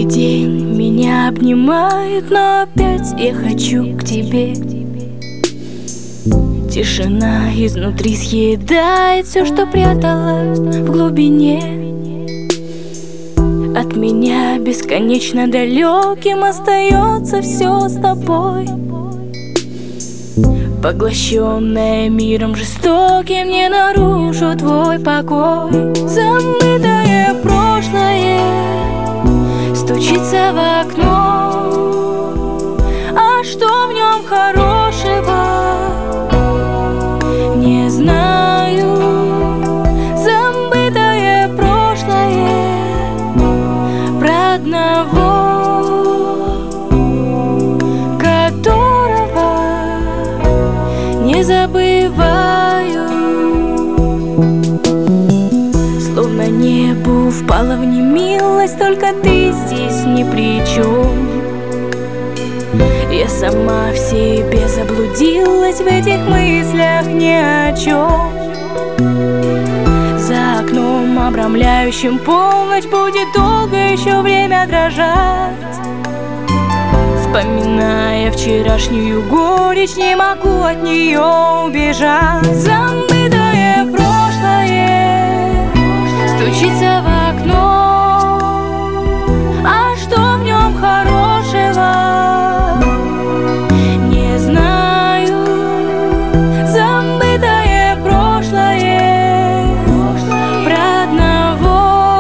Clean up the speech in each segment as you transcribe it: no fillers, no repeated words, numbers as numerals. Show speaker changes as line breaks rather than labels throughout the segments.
Каждый день меня обнимает, но опять я хочу к тебе. Тишина изнутри съедает все, что прятала в глубине. От меня бесконечно далеким остается все с тобой. Поглощенная миром жестоким, не нарушу твой покой. Забытое прошлое стучится в окно, а что в нем хорошего, не знаю. Забытое прошлое про одного, которого не забываю. Словно небу впала в немилость, только ты здесь ни при чем. Я сама в себе заблудилась в этих мыслях ни о чем. За окном, обрамляющим полночь, будет долго еще время дрожать. Вспоминая вчерашнюю горечь, не могу от нее убежать. Забытое прошлое стучится в окно, а что в нем хорошего, не знаю. Забытое прошлое про одного,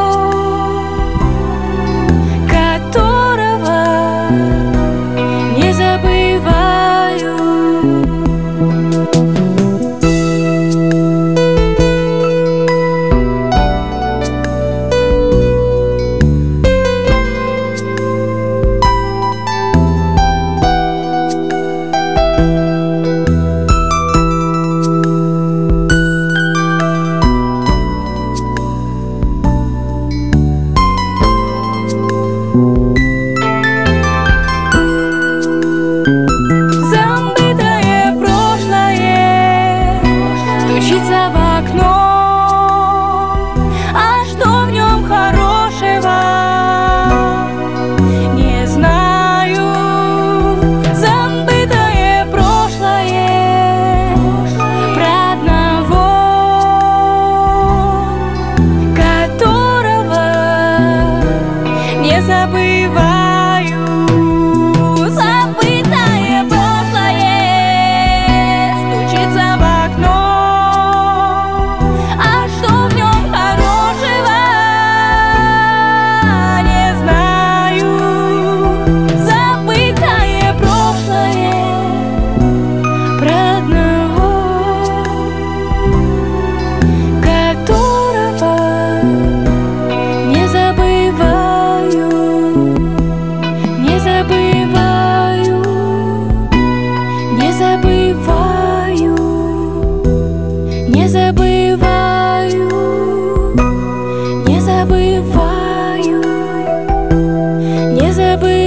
которого не забываю. Забытое прошлое стучится в окно, а что в нем хорошего, не знаю. Забытое прошлое про одного, которого не забываю. Забытое прошлое стучится в окно, а что в нем хорошего, не знаю. Забытое прошлое про одного, которого не забываю, не забываю, не забываю, не забываю, не забываю, не забываю.